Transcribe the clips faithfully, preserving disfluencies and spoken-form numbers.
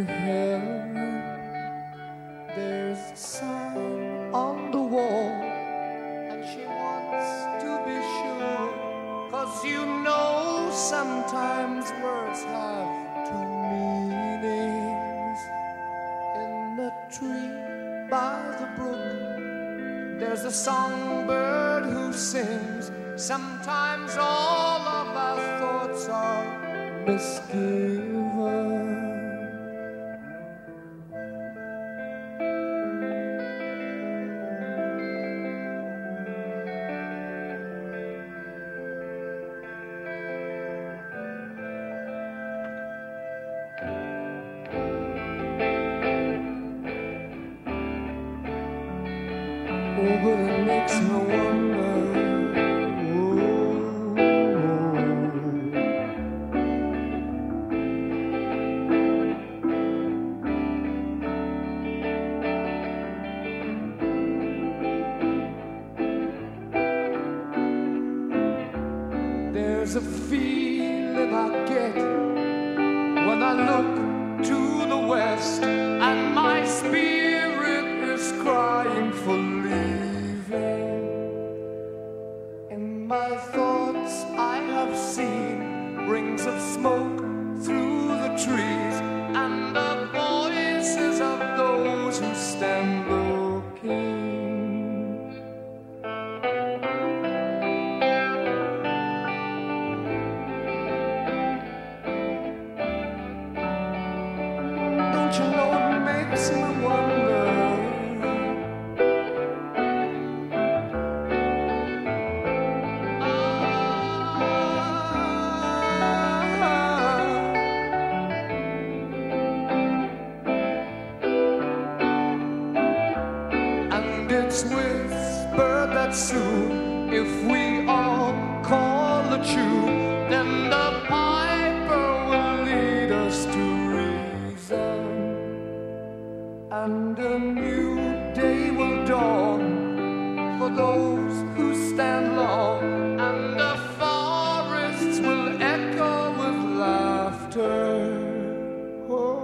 to heaven. There's a sign on the wall, and she wants to be sure, 'cause you know sometimes words have two meanings. In the tree by the brook, there's a songbird who sings. Sometimes all of our thoughts are misgiven. Oh, but it makes me wonder. There's a feeling I get when I look to the west, and my spirit is crying for leaving. In my thoughts I have seen rings of smoke through the trees, and the voices of those who stand looking. You know it makes me wonder. Ah. And it's whispered that soon, if we all call the tune, then the piper will lead us to reason. And a new day will dawn for those who stand long, and the forests will echo with laughter. Oh.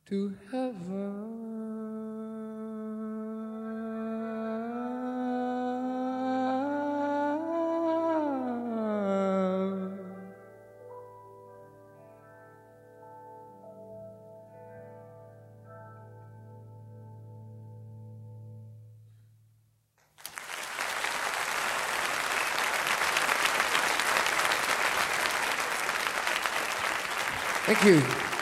to heaven. Thank you.